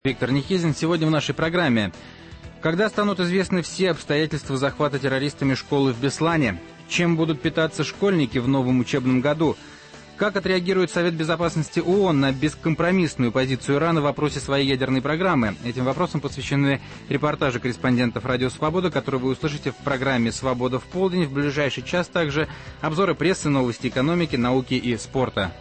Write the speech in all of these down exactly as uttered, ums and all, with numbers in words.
Виктор Никизин. Сегодня в нашей программе. Когда станут известны все обстоятельства захвата террористами школы в Беслане? Чем будут питаться школьники в новом учебном году? Как отреагирует Совет Безопасности ООН на бескомпромиссную позицию Ирана в вопросе своей ядерной программы? Этим вопросам посвящены репортажи корреспондентов «Радио Свобода», которые вы услышите в программе «Свобода в полдень». В ближайший час также обзоры прессы, новости экономики, науки и спорта.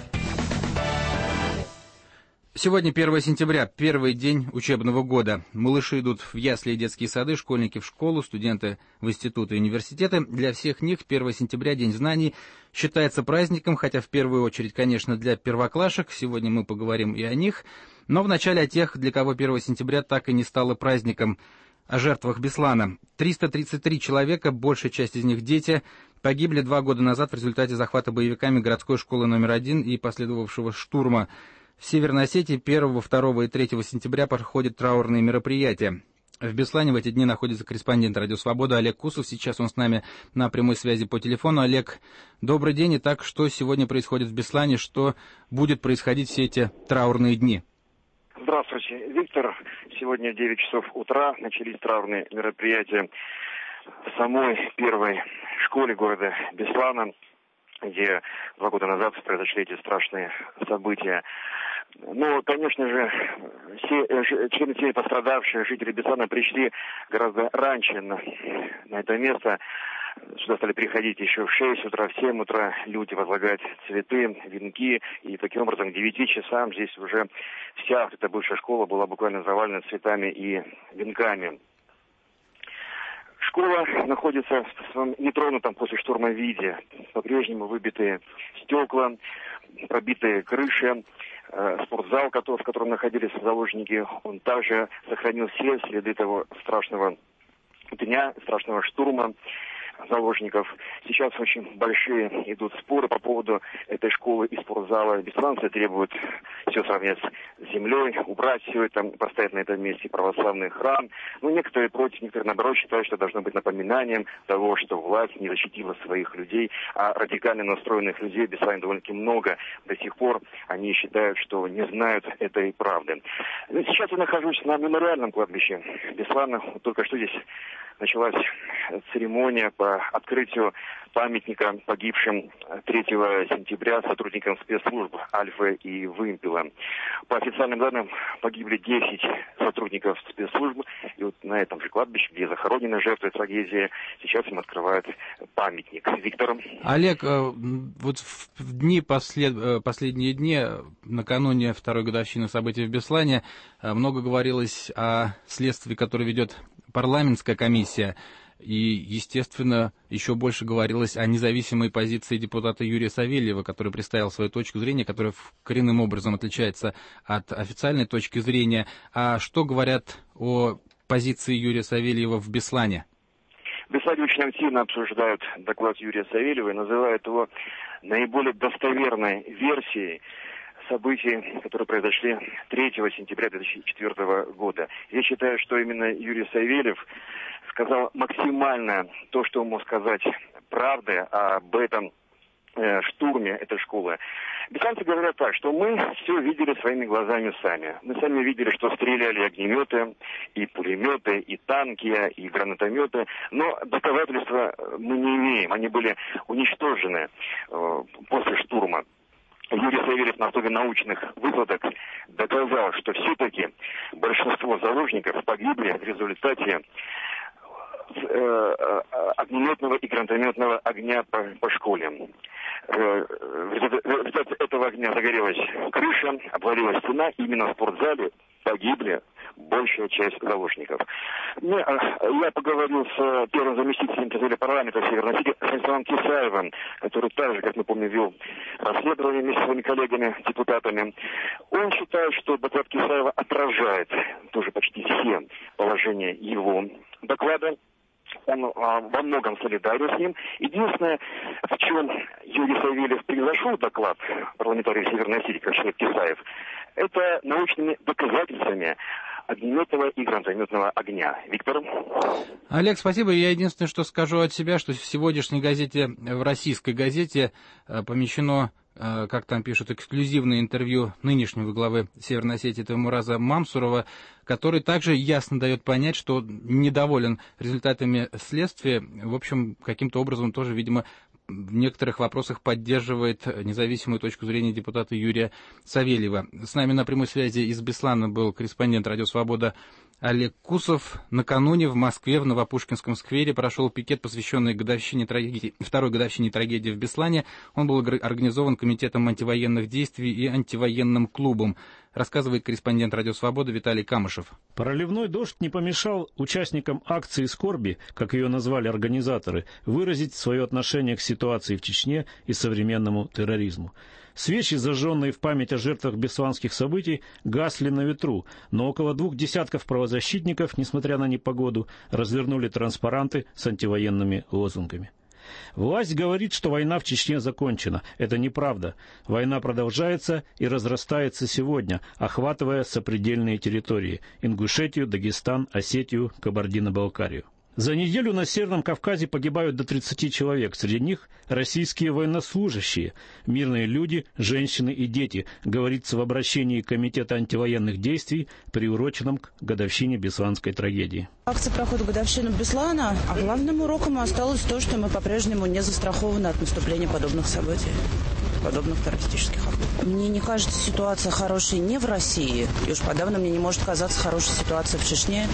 Сегодня первое сентября, первый день учебного года. Малыши идут в ясли и детские сады, школьники в школу, студенты в институты и университеты. Для всех них первое сентября, День знаний, считается праздником, хотя в первую очередь, конечно, для первоклашек. Сегодня мы поговорим и о них. Но вначале о тех, для кого первое сентября так и не стало праздником. О жертвах Беслана. триста тридцать три человека, большая часть из них дети, погибли два года назад в результате захвата боевиками городской школы номер один и последовавшего штурма. В Северной Осетии первого, второго и третьего сентября проходят траурные мероприятия. В Беслане в эти дни находится корреспондент «Радио Свобода» Олег Кусов. Сейчас он с нами на прямой связи по телефону. Олег, добрый день. Итак, что сегодня происходит в Беслане? Что будет происходить все эти траурные дни? Здравствуйте, Виктор. Сегодня в девять часов утра начались траурные мероприятия в самой первой школе города Беслана, где два года назад произошли эти страшные события. Ну, конечно же, все члены семьи пострадавших, жители Беслана, пришли гораздо раньше на, на это место. Сюда стали приходить еще в шесть утра, в семь утра люди возлагать цветы, венки. И таким образом к девяти часам здесь уже вся эта бывшая школа была буквально завалена цветами и венками. Школа находится в своем нетронутом после штурма виде. По-прежнему выбитые стекла, пробитые крыши. Спортзал, в котором находились заложники, он также сохранил все следы того страшного дня, страшного штурма заложников. Сейчас очень большие идут споры по поводу этой школы и спортзала. Бесланцы требуют все сравнять с землей, убрать все это, поставить на этом месте православный храм. Ну, некоторые против, некоторые, наоборот, считают, что должно быть напоминанием того, что власть не защитила своих людей, а радикально настроенных людей в Беслане довольно-таки много. До сих пор они считают, что не знают этой правды. Сейчас я нахожусь на мемориальном кладбище Беслана. Только что здесь началась церемония по открытию памятника погибшим третьего сентября сотрудникам спецслужб Альфа и Вымпела. По официальным данным погибли десять сотрудников спецслужб. И вот на этом же кладбище, где захоронены жертвы трагедии, сейчас им открывают памятник. Виктор. Олег, вот в дни послед... последние дни, накануне второй годовщины событий в Беслане, много говорилось о следствии, которое ведет парламентская комиссия. И, естественно, еще больше говорилось о независимой позиции депутата Юрия Савельева, который представил свою точку зрения, которая коренным образом отличается от официальной точки зрения. А что говорят о позиции Юрия Савельева в Беслане? В Беслане очень активно обсуждают доклад Юрия Савельева и называют его наиболее достоверной версией событий, которые произошли третьего сентября две тысячи четвёртого года. Я считаю, что именно Юрий Савельев сказал максимально то, что он мог сказать правды об этом э, штурме этой школы. Бесланцы говорят так, что мы все видели своими глазами сами. Мы сами видели, что стреляли огнеметы, и пулеметы, и танки, и гранатометы, но доказательства мы не имеем. Они были уничтожены э, после штурма. Юрий Савельев на основе научных выкладок доказал, что все-таки большинство заложников погибли в результате огнеметного и гранатометного огня по, по школе. В результате этого огня загорелась крыша, обвалилась стена. Именно в спортзале погибли большая часть заложников. Я поговорил с первым заместителем председателя парламента Северной Осетии Станиславом Кисаевым, который также, как мы помним, вел расследование вместе с своими коллегами, депутатами. Он считает, что доклад Кисаева отражает тоже почти все положения его доклада. Он а, во многом солидарен с ним. Единственное, в чем Юрий Савельев превзошел доклад парламентария Северной Осетии, как считает Кисаев, это научными доказательствами огнеметного и гранатометного огня. Виктор. Олег, спасибо. Я единственное, что скажу от себя, что в сегодняшней газете, в российской газете, помещено как там пишут, эксклюзивное интервью нынешнего главы Северной Осетии Теймураза Мамсурова, который также ясно дает понять, что недоволен результатами следствия. В общем, каким-то образом тоже, видимо, в некоторых вопросах поддерживает независимую точку зрения депутата Юрия Савельева. С нами на прямой связи из Беслана был корреспондент «Радио Свобода» Олег Кусов. Накануне в Москве в Новопушкинском сквере прошел пикет, посвященный годовщине трагедии, второй годовщине трагедии в Беслане. Он был организован Комитетом антивоенных действий и антивоенным клубом. Рассказывает корреспондент «Радио Свобода» Виталий Камышев. Проливной дождь не помешал участникам акции скорби, как ее назвали организаторы, выразить свое отношение к ситуации в Чечне и современному терроризму. Свечи, зажженные в память о жертвах бесланских событий, гасли на ветру, но около двух десятков правозащитников, несмотря на непогоду, развернули транспаранты с антивоенными лозунгами. Власть говорит, что война в Чечне закончена. Это неправда. Война продолжается и разрастается сегодня, охватывая сопредельные территории – Ингушетию, Дагестан, Осетию, Кабардино-Балкарию. За неделю на Северном Кавказе погибают до тридцати человек. Среди них российские военнослужащие, мирные люди, женщины и дети, говорится в обращении Комитета антивоенных действий, приуроченном к годовщине Бесланской трагедии. Акция проходит годовщину Беслана, а главным уроком осталось то, что мы по-прежнему не застрахованы от наступления подобных событий, подобных террористических актов. Мне не кажется ситуация хорошей не в России, и уж подавно мне не может казаться хорошей ситуация в Чечне,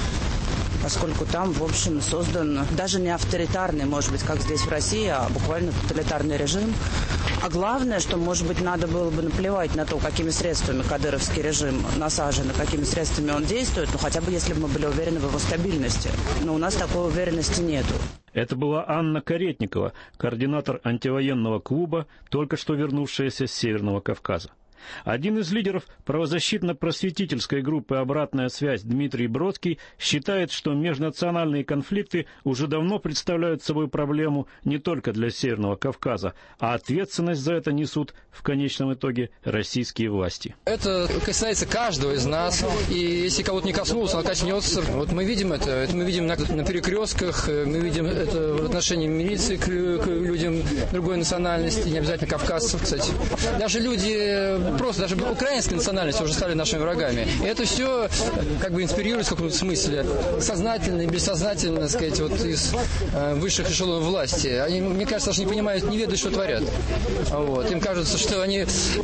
поскольку там, в общем, создан даже не авторитарный, может быть, как здесь в России, а буквально тоталитарный режим. А главное, что, может быть, надо было бы наплевать на то, какими средствами кадыровский режим насажен, и какими средствами он действует, ну, хотя бы если бы мы были уверены в его стабильности. Но у нас такой уверенности нету. Это была Анна Каретникова, координатор антивоенного клуба, только что вернувшаяся с Северного Кавказа. Один из лидеров правозащитно-просветительской группы «Обратная связь» Дмитрий Бродский считает, что межнациональные конфликты уже давно представляют собой проблему не только для Северного Кавказа, а ответственность за это несут в конечном итоге российские власти. Это касается каждого из нас, и если кого-то не коснулся, он коснется. Вот мы видим это, это мы видим на, на перекрестках, мы видим это в отношении милиции к, к людям другой национальности, не обязательно кавказцев, кстати. Даже люди просто, даже украинской национальности уже стали нашими врагами. И это все как бы инспирирует в каком-то смысле сознательно и бессознательно, так сказать, вот из э, высших эшелонов власти. Они, мне кажется, даже не понимают, не ведают, что творят. Вот. Им кажется, что они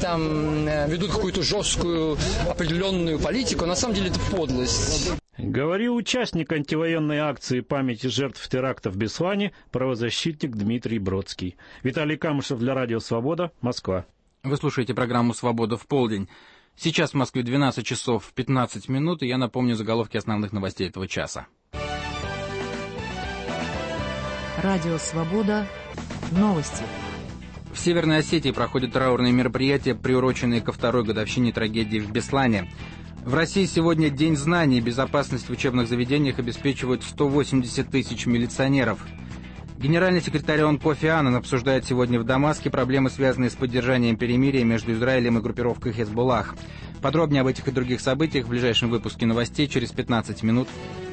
там э, ведут какую-то жесткую определенную политику, а на самом деле это подлость. Говорил участник антивоенной акции памяти жертв теракта в Беслане, правозащитник Дмитрий Бродский. Виталий Камышев для Радио Свобода, Москва. Вы слушаете программу «Свобода в полдень». Сейчас в Москве двенадцать часов пятнадцать минут, и я напомню заголовки основных новостей этого часа. Радио «Свобода». Новости. В Северной Осетии проходят траурные мероприятия, приуроченные ко второй годовщине трагедии в Беслане. В России сегодня День знаний. Безопасность в учебных заведениях обеспечивают сто восемьдесят тысяч милиционеров. Генеральный секретарь ООН Кофи Аннан обсуждает сегодня в Дамаске проблемы, связанные с поддержанием перемирия между Израилем и группировкой Хезболлах. Подробнее об этих и других событиях в ближайшем выпуске новостей через пятнадцать минут.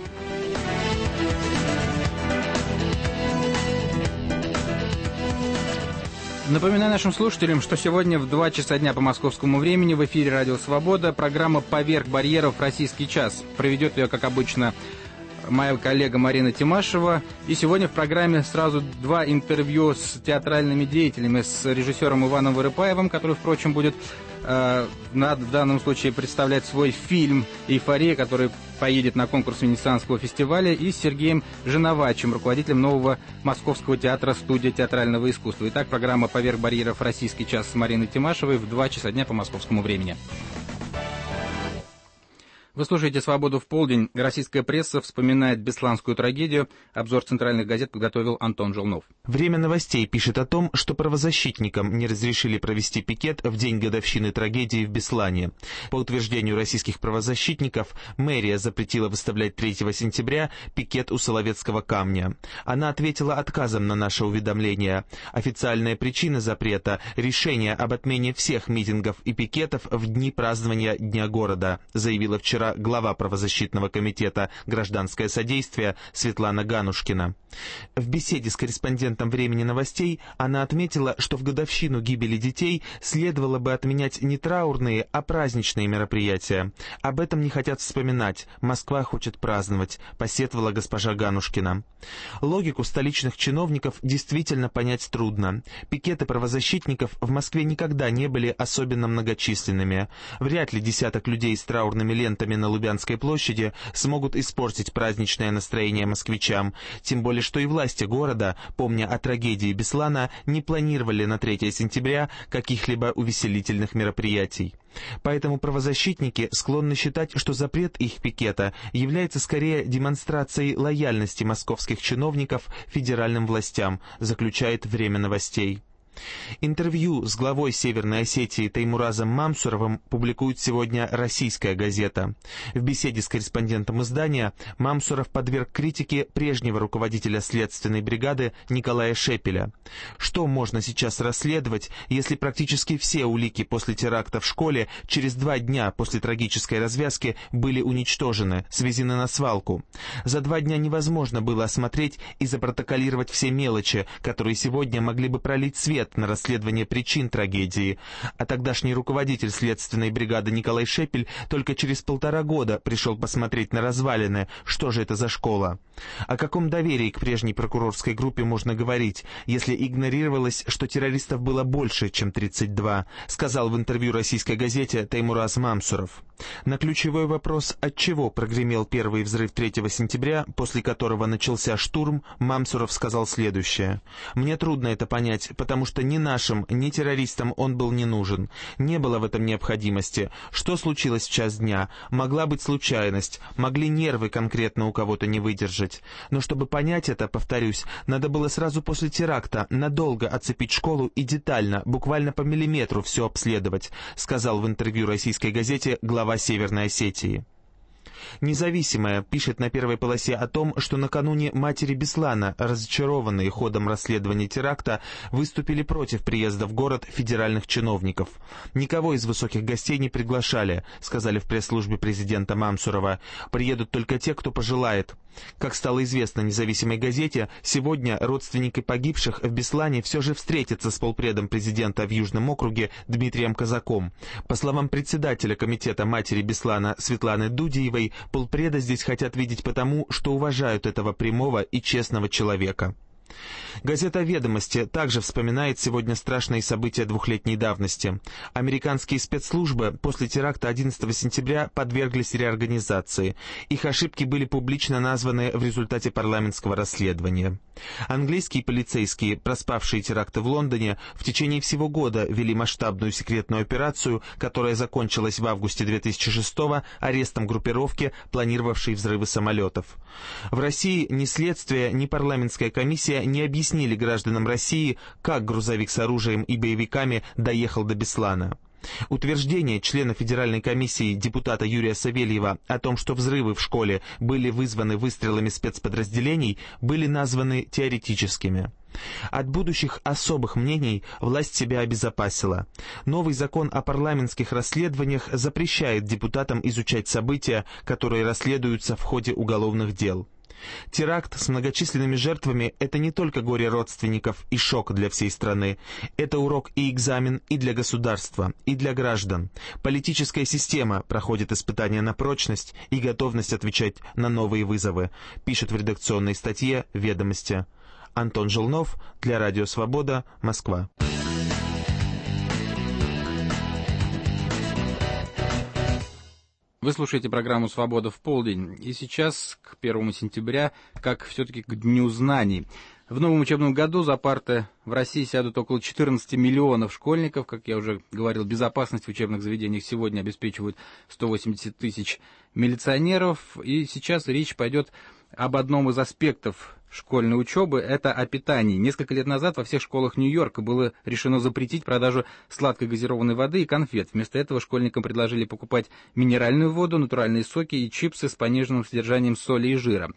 Напоминаю нашим слушателям, что сегодня в два часа дня по московскому времени в эфире «Радио Свобода» программа «Поверх барьеров. Российский час». Проведет ее, как обычно, моя коллега Марина Тимашева. И сегодня в программе сразу два интервью с театральными деятелями, с режиссером Иваном Вырыпаевым, который, впрочем, будет э, в данном случае представлять свой фильм «Эйфория», который поедет на конкурс Венецианского фестиваля, и с Сергеем Женовачем, руководителем нового Московского театра «Студия театрального искусства». Итак, программа «Поверх барьеров. Российский час» с Мариной Тимашевой в два часа дня по московскому времени. Вы слушаете «Свободу в полдень». Российская пресса вспоминает бесланскую трагедию. Обзор центральных газет подготовил Антон Желнов. Время новостей пишет о том, что правозащитникам не разрешили провести пикет в день годовщины трагедии в Беслане. По утверждению российских правозащитников, мэрия запретила выставлять третьего сентября пикет у Соловецкого камня. Она ответила отказом на наше уведомление. Официальная причина запрета – решение об отмене всех митингов и пикетов в дни празднования Дня города, заявила вчера вечера глава правозащитного комитета «Гражданское содействие» Светлана Ганушкина. В беседе с корреспондентом «Времени новостей» она отметила, что в годовщину гибели детей следовало бы отменять не траурные, а праздничные мероприятия. Об этом не хотят вспоминать, Москва хочет праздновать, посетовала госпожа Ганушкина. Логику столичных чиновников действительно понять трудно. Пикеты правозащитников в Москве никогда не были особенно многочисленными. Вряд ли десяток людей с траурными лентами на Лубянской площади смогут испортить праздничное настроение москвичам, тем более что и власти города, помня о трагедии Беслана, не планировали на третье сентября каких-либо увеселительных мероприятий. Поэтому правозащитники склонны считать, что запрет их пикета является скорее демонстрацией лояльности московских чиновников федеральным властям, заключает «Время новостей». Интервью с главой Северной Осетии Теймуразом Мамсуровым публикует сегодня «Российская газета». В беседе с корреспондентом издания Мамсуров подверг критике прежнего руководителя следственной бригады Николая Шепеля. Что можно сейчас расследовать, если практически все улики после теракта в школе через два дня после трагической развязки были уничтожены, свезены на свалку? За два дня невозможно было осмотреть и запротоколировать все мелочи, которые сегодня могли бы пролить свет на расследование причин трагедии, а тогдашний руководитель следственной бригады Николай Шепель только через полтора года пришел посмотреть на развалины, что же это за школа. О каком доверии к прежней прокурорской группе можно говорить, если игнорировалось, что террористов было больше, чем тридцать два, сказал в интервью российской газете Теймураз Мамсуров. На ключевой вопрос, отчего прогремел первый взрыв третьего сентября, после которого начался штурм, Мамсуров сказал следующее: «Мне трудно это понять, потому что ни нашим, ни террористам он был не нужен. Не было в этом необходимости. Что случилось в час дня? Могла быть случайность, могли нервы конкретно у кого-то не выдержать. Но чтобы понять это, повторюсь, надо было сразу после теракта надолго оцепить школу и детально, буквально по миллиметру все обследовать», сказал в интервью российской газете глава Северной Осетии. «Независимая» пишет на первой полосе о том, что накануне матери Беслана, разочарованные ходом расследования теракта, выступили против приезда в город федеральных чиновников. «Никого из высоких гостей не приглашали», сказали в пресс-службе президента Мамсурова. «Приедут только те, кто пожелает». Как стало известно независимой газете, сегодня родственники погибших в Беслане все же встретятся с полпредом президента в Южном округе Дмитрием Казаком. По словам председателя комитета матери Беслана Светланы Дудиевой, полпреда здесь хотят видеть потому, что уважают этого прямого и честного человека. Газета «Ведомости» также вспоминает сегодня страшные события двухлетней давности. Американские спецслужбы после теракта одиннадцатого сентября подверглись реорганизации. Их ошибки были публично названы в результате парламентского расследования. Английские полицейские, проспавшие теракты в Лондоне, в течение всего года вели масштабную секретную операцию, которая закончилась в августе две тысячи шестого арестом группировки, планировавшей взрывы самолетов. В России ни следствие, ни парламентская комиссия не объяснили гражданам России, как грузовик с оружием и боевиками доехал до Беслана. Утверждение члена Федеральной комиссии депутата Юрия Савельева о том, что взрывы в школе были вызваны выстрелами спецподразделений, были названы теоретическими. От будущих особых мнений власть себя обезопасила. Новый закон о парламентских расследованиях запрещает депутатам изучать события, которые расследуются в ходе уголовных дел. Теракт с многочисленными жертвами – это не только горе родственников и шок для всей страны. Это урок и экзамен и для государства, и для граждан. Политическая система проходит испытания на прочность и готовность отвечать на новые вызовы, пишет в редакционной статье «Ведомости». Антон Желнов для Радио Свобода, Москва. Вы слушаете программу «Свобода в полдень». И сейчас, к первому сентября, как все-таки к Дню знаний. В новом учебном году за парты в России сядут около четырнадцати миллионов школьников. Как я уже говорил, безопасность в учебных заведениях сегодня обеспечивают сто восемьдесят тысяч милиционеров. И сейчас речь пойдет об одном из аспектов школьной учебы – это о питании. Несколько лет назад во всех школах Нью-Йорка было решено запретить продажу сладкой газированной воды и конфет. Вместо этого школьникам предложили покупать минеральную воду, натуральные соки и чипсы с пониженным содержанием соли и жира.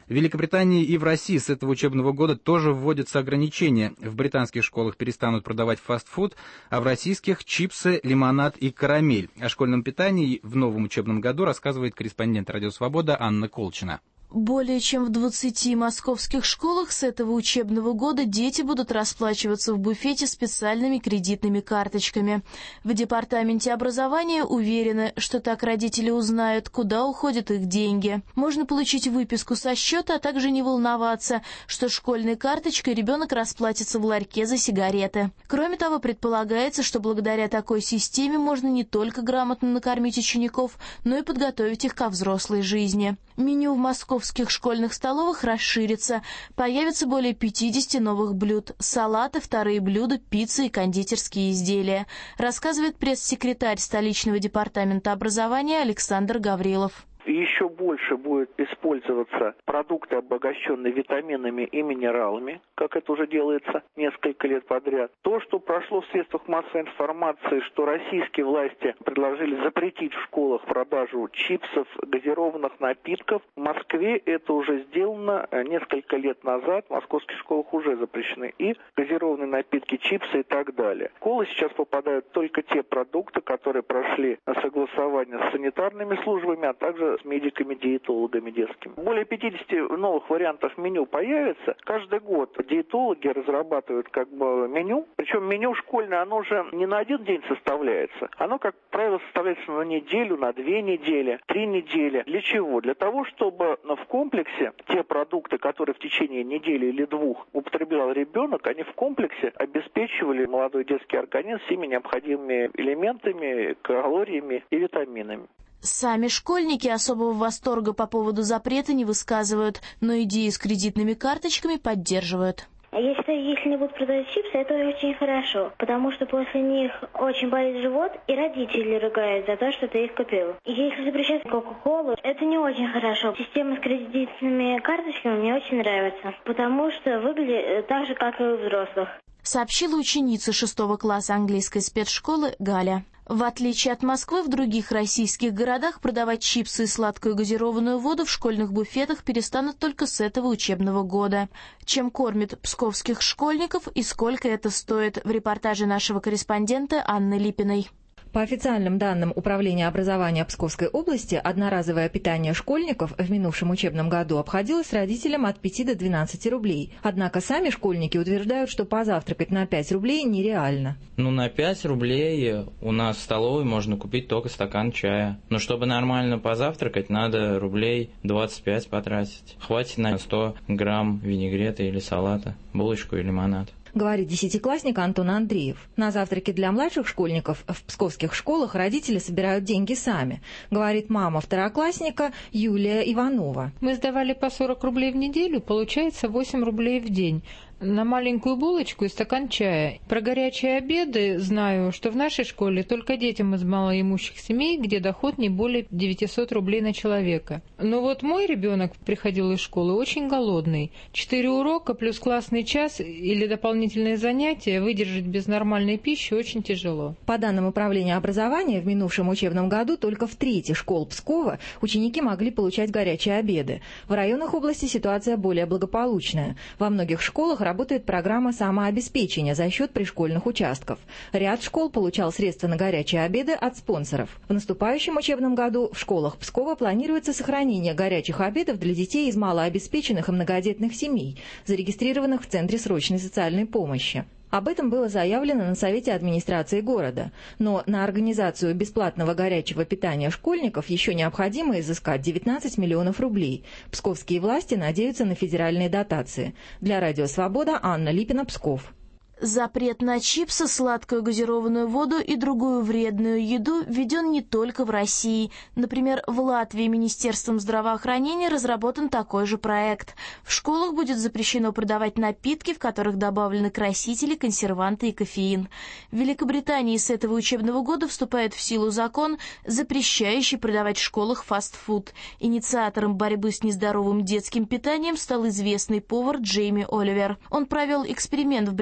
В Великобритании и в России с этого учебного года тоже вводятся ограничения. В британских школах перестанут продавать фастфуд, а в российских — чипсы, лимонад и карамель. О школьном питании в новом учебном году рассказывает корреспондент «Радио Свобода» Анна Колчина. Более чем в двадцати московских школах с этого учебного года дети будут расплачиваться в буфете специальными кредитными карточками. В Департаменте образования уверены, что так родители узнают, куда уходят их деньги. Можно получить выписку со счета, а также не волноваться, что школьной карточкой ребенок расплатится в ларьке за сигареты. Кроме того, предполагается, что благодаря такой системе можно не только грамотно накормить учеников, но и подготовить их ко взрослой жизни. Меню в московских школьных столовых расширится. Появится более пятидесяти новых блюд. Салаты, вторые блюда, пицца и кондитерские изделия, рассказывает пресс-секретарь столичного департамента образования Александр Гаврилов. Еще больше будет использоваться продукты, обогащенные витаминами и минералами, как это уже делается несколько лет подряд. То, что прошло в средствах массовой информации, что российские власти предложили запретить в школах продажу чипсов, газированных напитков, в Москве это уже сделано несколько лет назад. В московских школах уже запрещены и газированные напитки, чипсы и так далее. В школы сейчас попадают только те продукты, которые прошли согласование с санитарными службами, а также с медиками, диетологами детскими. Более пятидесяти новых вариантов меню появится. Каждый год диетологи разрабатывают как бы меню. Причем меню школьное, оно же не на один день составляется. Оно, как правило, составляется на неделю, на две недели, три недели. Для чего? Для того, чтобы в комплексе те продукты, которые в течение недели или двух употреблял ребенок, они в комплексе обеспечивали молодой детский организм всеми необходимыми элементами, калориями и витаминами. Сами школьники особого восторга по поводу запрета не высказывают, но идеи с кредитными карточками поддерживают. Я считаю, если не будут продавать чипсы, это очень хорошо, потому что после них очень болит живот, и родители ругают за то, что ты их купил. И если запрещать Кока-Колу, это не очень хорошо. Система с кредитными карточками мне очень нравится, потому что выглядит так же, как и у взрослых. Сообщила ученица шестого класса английской спецшколы Галя. В отличие от Москвы, в других российских городах продавать чипсы и сладкую газированную воду в школьных буфетах перестанут только с этого учебного года. Чем кормят псковских школьников и сколько это стоит, в репортаже нашего корреспондента Анны Липиной. По официальным данным Управления образования Псковской области, одноразовое питание школьников в минувшем учебном году обходилось родителям от пяти до двенадцати рублей. Однако сами школьники утверждают, что позавтракать на пять рублей нереально. Ну, на пять рублей у нас в столовой можно купить только стакан чая. Но чтобы нормально позавтракать, надо рублей двадцать пять потратить. Хватит на сто грамм винегрета или салата, булочку и лимонад. Говорит десятиклассник Антон Андреев. На завтраки для младших школьников в псковских школах родители собирают деньги сами, говорит мама второклассника Юлия Иванова. Мы сдавали по сорок рублей в неделю, получается восемь рублей в день. На маленькую булочку и стакан чая. Про горячие обеды знаю, что в нашей школе только детям из малоимущих семей, где доход не более девятисот рублей на человека. Но вот мой ребенок приходил из школы очень голодный. Четыре урока плюс классный час или дополнительные занятия выдержать без нормальной пищи очень тяжело. По данным Управления образования, в минувшем учебном году только в трети школ Пскова ученики могли получать горячие обеды. В районах области ситуация более благополучная. Во многих школах работает программа самообеспечения за счет пришкольных участков. Ряд школ получал средства на горячие обеды от спонсоров. В наступающем учебном году в школах Пскова планируется сохранение горячих обедов для детей из малообеспеченных и многодетных семей, зарегистрированных в Центре срочной социальной помощи. Об этом было заявлено на Совете администрации города. Но на организацию бесплатного горячего питания школьников еще необходимо изыскать девятнадцать миллионов рублей. Псковские власти надеются на федеральные дотации. Для Радио Свобода Анна Липина, Псков. Запрет на чипсы, сладкую газированную воду и другую вредную еду введен не только в России. Например, в Латвии Министерством здравоохранения разработан такой же проект. В школах будет запрещено продавать напитки, в которых добавлены красители, консерванты и кофеин. В Великобритании с этого учебного года вступает в силу закон, запрещающий продавать в школах фастфуд. Инициатором борьбы с нездоровым детским питанием стал известный повар Джейми Оливер. Он провел эксперимент в британских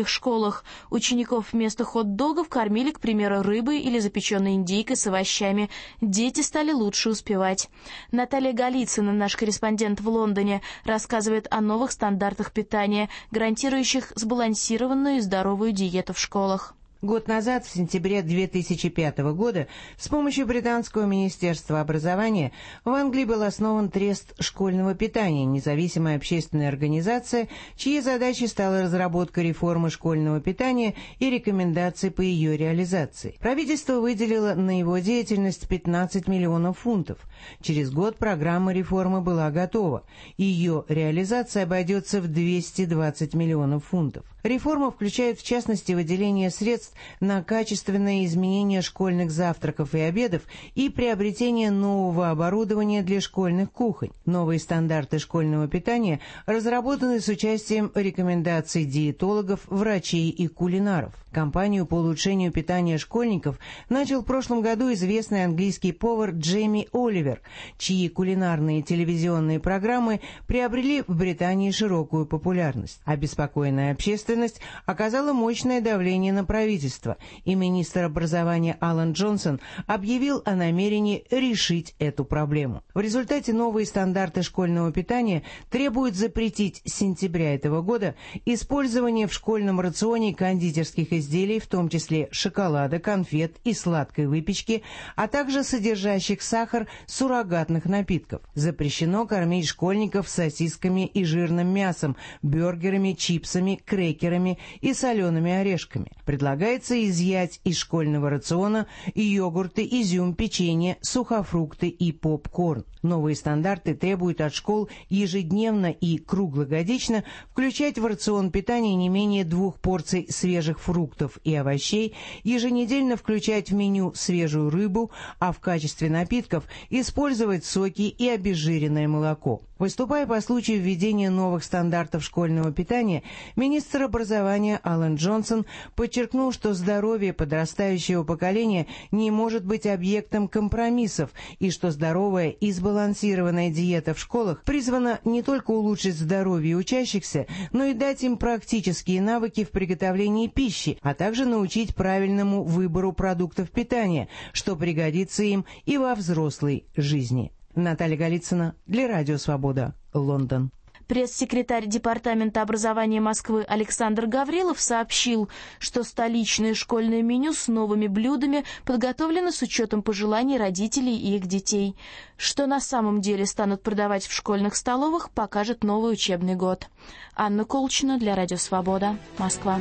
московских школах. Учеников вместо хот-догов кормили, к примеру, рыбой или запеченной индейкой с овощами. Дети стали лучше успевать. Наталья Голицына, наш корреспондент в Лондоне, рассказывает о новых стандартах питания, гарантирующих сбалансированную и здоровую диету в школах. Год назад, в сентябре две тысячи пятого года, с помощью британского министерства образования в Англии был основан Трест школьного питания, независимая общественная организация, чьей задачей стала разработка реформы школьного питания и рекомендаций по ее реализации. Правительство выделило на его деятельность пятнадцать миллионов фунтов. Через год программа реформы была готова. Ее реализация обойдется в двести двадцать миллионов фунтов. Реформа включает, в частности, выделение средств на качественное изменение школьных завтраков и обедов и приобретение нового оборудования для школьных кухонь. Новые стандарты школьного питания разработаны с участием рекомендаций диетологов, врачей и кулинаров. Кампанию по улучшению питания школьников начал в прошлом году известный английский повар Джейми Оливер, чьи кулинарные телевизионные программы приобрели в Британии широкую популярность. Обеспокоенная общественность оказала мощное давление на правительство, и министр образования Алан Джонсон объявил о намерении решить эту проблему. В результате новые стандарты школьного питания требуют запретить с сентября этого года использование в школьном рационе кондитерских изделий, в том числе шоколада, конфет и сладкой выпечки, а также содержащих сахар суррогатных напитков. Запрещено кормить школьников сосисками и жирным мясом, бюргерами, чипсами, крекерами и солеными орешками. Предлагается изъять из школьного рациона йогурты, изюм, печенье, сухофрукты и попкорн. Новые стандарты требуют от школ ежедневно и круглогодично включать в рацион питания не менее двух порций свежих фруктов и овощей, еженедельно включать в меню свежую рыбу, а в качестве напитков использовать соки и обезжиренное молоко. Выступая по случаю введения новых стандартов школьного питания, министр образования Алан Джонсон подчеркнул, что здоровье подрастающего поколения не может быть объектом компромиссов и что здоровая и сбалансированная диета в школах призвана не только улучшить здоровье учащихся, но и дать им практические навыки в приготовлении пищи, а также научить правильному выбору продуктов питания, что пригодится им и во взрослой жизни. Наталья Голицына для Радио Свобода, Лондон. Пресс-секретарь Департамента образования Москвы Александр Гаврилов сообщил, что столичное школьное меню с новыми блюдами подготовлено с учетом пожеланий родителей и их детей. Что на самом деле станут продавать в школьных столовых, покажет новый учебный год. Анна Колчина для Радио Свобода, Москва.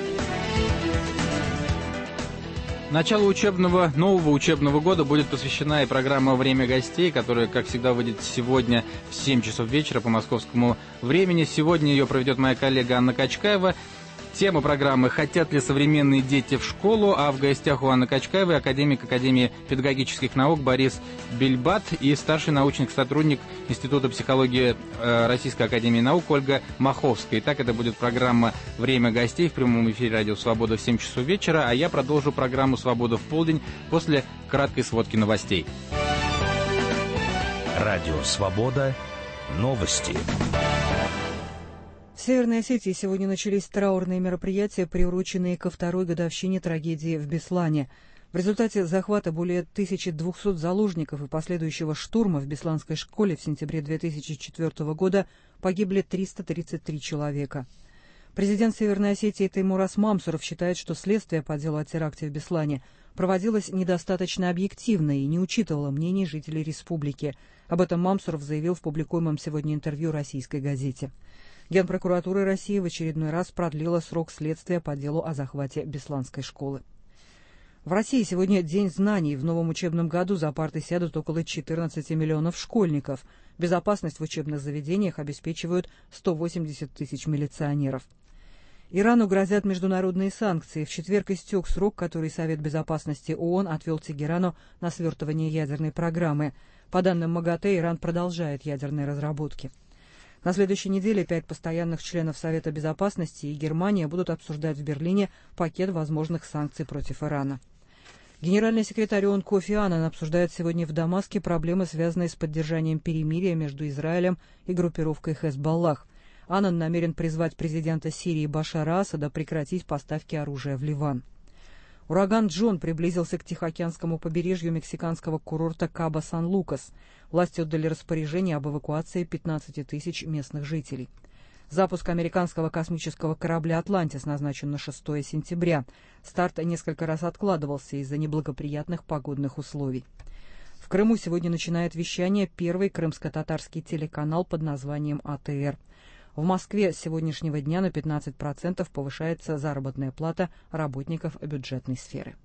Началу учебного, нового учебного года будет посвящена и программа «Время гостей», которая, как всегда, выйдет сегодня в семь часов вечера по московскому времени. Сегодня ее проведет моя коллега Анна Качкаева. Тема программы «Хотят ли современные дети в школу?», а в гостях у Анны Качкаевой академик Академии педагогических наук Борис Бельбат и старший научный сотрудник Института психологии Российской академии наук Ольга Маховская. Итак, это будет программа «Время гостей» в прямом эфире «Радио Свобода» в семь часов вечера, а я продолжу программу «Свобода в полдень» после краткой сводки новостей. Радио Свобода. Новости. В Северной Осетии сегодня начались траурные мероприятия, приуроченные ко второй годовщине трагедии в Беслане. В результате захвата более тысячи двухсот заложников и последующего штурма в Бесланской школе в сентябре две тысячи четвёртого года погибли триста тридцать три человека. Президент Северной Осетии Теймурас Мамсуров считает, что следствие по делу о теракте в Беслане проводилось недостаточно объективно и не учитывало мнений жителей республики. Об этом Мамсуров заявил в публикуемом сегодня интервью российской газете. Генпрокуратура России в очередной раз продлила срок следствия по делу о захвате Бесланской школы. В России сегодня День знаний. В новом учебном году за парты сядут около четырнадцати миллионов школьников. Безопасность в учебных заведениях обеспечивают сто восемьдесят тысяч милиционеров. Ирану грозят международные санкции. В четверг истек срок, который Совет безопасности ООН отвел Тегерану на свертывание ядерной программы. По данным МАГАТЭ, Иран продолжает ядерные разработки. На следующей неделе пять постоянных членов Совета Безопасности и Германия будут обсуждать в Берлине пакет возможных санкций против Ирана. Генеральный секретарь ООН Кофи Аннан обсуждает сегодня в Дамаске проблемы, связанные с поддержанием перемирия между Израилем и группировкой Хезболлах. Аннан намерен призвать президента Сирии Башара Асада прекратить поставки оружия в Ливан. Ураган Джон приблизился к Тихоокеанскому побережью мексиканского курорта Кабо-Сан-Лукас. Власти отдали распоряжение об эвакуации пятнадцати тысяч местных жителей. Запуск американского космического корабля «Атлантис» назначен на шестое сентября. Старт несколько раз откладывался из-за неблагоприятных погодных условий. В Крыму сегодня начинает вещание первый крымско-татарский телеканал под названием А Т Р. В Москве с сегодняшнего дня на пятнадцать процентов повышается заработная плата работников бюджетной сферы.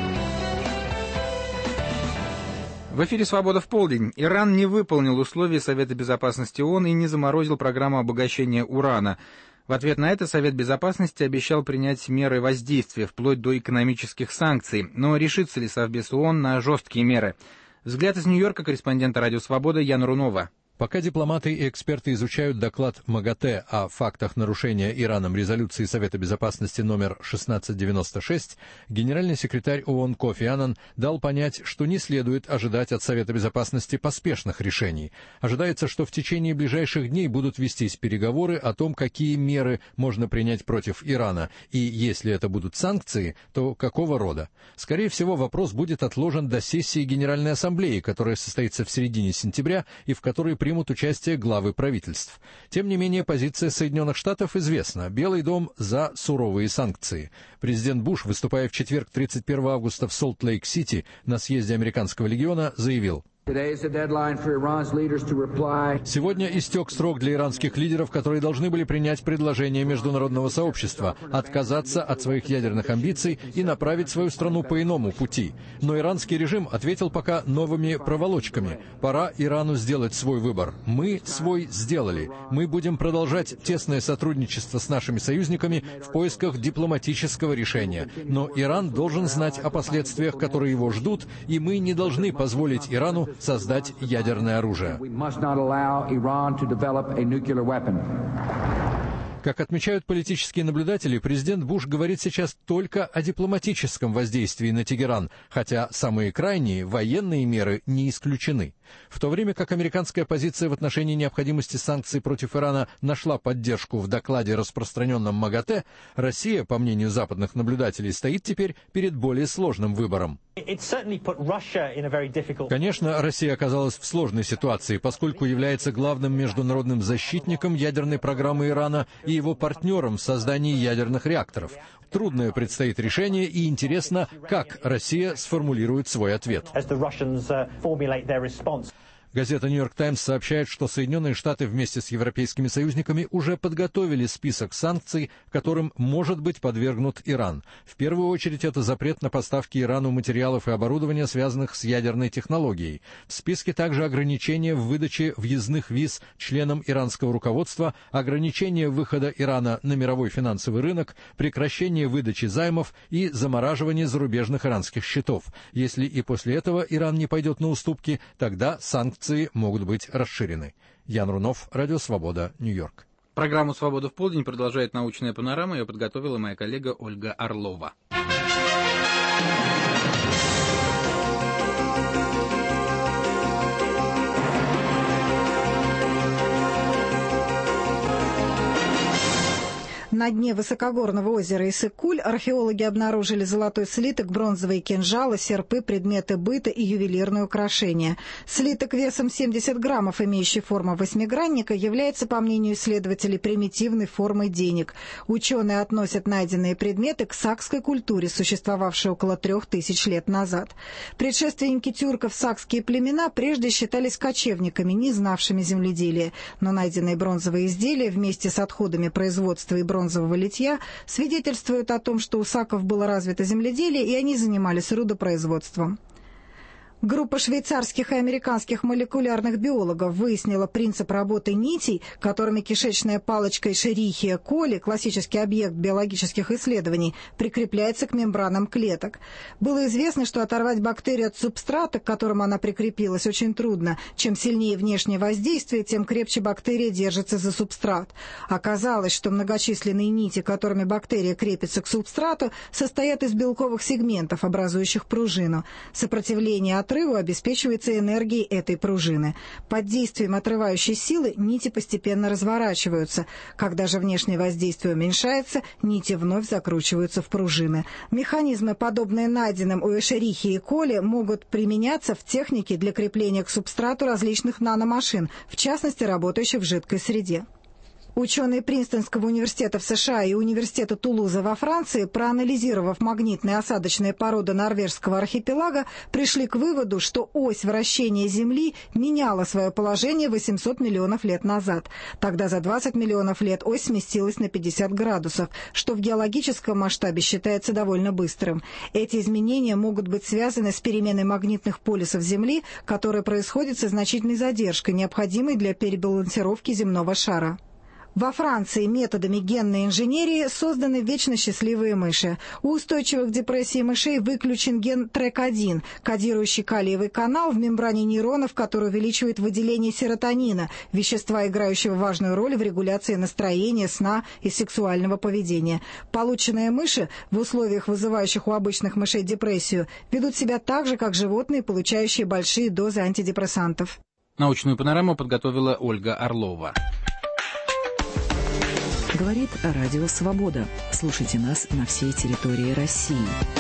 В эфире «Свобода в полдень». Иран не выполнил условий Совета Безопасности ООН и не заморозил программу обогащения урана. В ответ на это Совет Безопасности обещал принять меры воздействия, вплоть до экономических санкций. Но решится ли Совбез ООН на жесткие меры? Взгляд из Нью-Йорка корреспондента «Радио Свобода» Яна Рунова. Пока дипломаты и эксперты изучают доклад МАГАТЭ о фактах нарушения Ираном резолюции Совета Безопасности номер шестнадцать девяносто шесть, генеральный секретарь ООН Кофи Аннан дал понять, что не следует ожидать от Совета Безопасности поспешных решений. Ожидается, что в течение ближайших дней будут вестись переговоры о том, какие меры можно принять против Ирана, и если это будут санкции, то какого рода. Скорее всего, вопрос будет отложен до сессии Генеральной Ассамблеи, которая состоится в середине сентября и в которой примут участие главы правительств. Тем не менее, позиция Соединенных Штатов известна. Белый дом за суровые санкции. Президент Буш, выступая в четверг, тридцать первого августа в Солт-Лейк-Сити на съезде Американского легиона, заявил: Сегодня истек срок для иранских лидеров, которые должны были принять предложение международного сообщества, отказаться от своих ядерных амбиций и направить свою страну по иному пути. Но иранский режим ответил пока новыми проволочками. Пора Ирану сделать свой выбор. Мы свой сделали. Мы будем продолжать тесное сотрудничество с нашими союзниками в поисках дипломатического решения. Но Иран должен знать о последствиях, которые его ждут, и мы не должны позволить Ирану создать ядерное оружие. Как отмечают политические наблюдатели, президент Буш говорит сейчас только о дипломатическом воздействии на Тегеран, хотя самые крайние военные меры не исключены. В то время как американская позиция в отношении необходимости санкций против Ирана нашла поддержку в докладе, распространенном МАГАТЭ, Россия, по мнению западных наблюдателей, стоит теперь перед более сложным выбором. Конечно, Россия оказалась в сложной ситуации, поскольку является главным международным защитником ядерной программы Ирана и его партнером в создании ядерных реакторов. Трудное предстоит решение, и интересно, как Россия сформулирует свой ответ. Газета «Нью-Йорк Таймс» сообщает, что Соединенные Штаты вместе с европейскими союзниками уже подготовили список санкций, которым может быть подвергнут Иран. В первую очередь это запрет на поставки Ирану материалов и оборудования, связанных с ядерной технологией. В списке также ограничения в выдаче въездных виз членам иранского руководства, ограничение выхода Ирана на мировой финансовый рынок, прекращение выдачи займов и замораживание зарубежных иранских счетов. Если и после этого Иран не пойдет на уступки, тогда санкции могут быть расширены. Ян Рунов, Радио Свобода, Нью-Йорк. Программу «Свобода в полдень» продолжает научная панорама. Ее подготовила моя коллега Ольга Орлова. На дне высокогорного озера Иссык-Куль археологи обнаружили золотой слиток, бронзовые кинжалы, серпы, предметы быта и ювелирные украшения. Слиток весом семьдесят граммов, имеющий форму восьмигранника, является, по мнению исследователей, примитивной формой денег. Ученые относят найденные предметы к сакской культуре, существовавшей около трех тысяч лет назад. Предшественники тюрков, сакские племена, прежде считались кочевниками, не знавшими земледелия. Но найденные бронзовые изделия вместе с отходами производства и бронзового бронзового литья свидетельствуют о том, что у саков было развито земледелие, и они занимались рудопроизводством. Группа швейцарских и американских молекулярных биологов выяснила принцип работы нитей, которыми кишечная палочка Escherichia coli, классический объект биологических исследований, прикрепляется к мембранам клеток. Было известно, что оторвать бактерию от субстрата, к которому она прикрепилась, очень трудно. Чем сильнее внешнее воздействие, тем крепче бактерия держится за субстрат. Оказалось, что многочисленные нити, которыми бактерия крепится к субстрату, состоят из белковых сегментов, образующих пружину. Сопротивление от отрыву обеспечивается энергией этой пружины. Под действием отрывающей силы нити постепенно разворачиваются. Когда же внешнее воздействие уменьшается, нити вновь закручиваются в пружины. Механизмы, подобные найденным у Эшерихи и Коли, могут применяться в технике для крепления к субстрату различных наномашин, в частности, работающих в жидкой среде. Ученые Принстонского университета в США и университета Тулуза во Франции, проанализировав магнитные осадочные породы норвежского архипелага, пришли к выводу, что ось вращения Земли меняла свое положение восемьсот миллионов лет назад. Тогда за двадцать миллионов лет ось сместилась на пятьдесят градусов, что в геологическом масштабе считается довольно быстрым. Эти изменения могут быть связаны с переменой магнитных полюсов Земли, которая происходит со значительной задержкой, необходимой для перебалансировки земного шара. Во Франции методами генной инженерии созданы вечно счастливые мыши. У устойчивых к депрессии мышей выключен ген трек один, кодирующий калиевый канал в мембране нейронов, который увеличивает выделение серотонина, вещества, играющего важную роль в регуляции настроения, сна и сексуального поведения. Полученные мыши в условиях, вызывающих у обычных мышей депрессию, ведут себя так же, как животные, получающие большие дозы антидепрессантов. Научную панораму подготовила Ольга Орлова. Говорит Радио Свобода. Слушайте нас на всей территории России.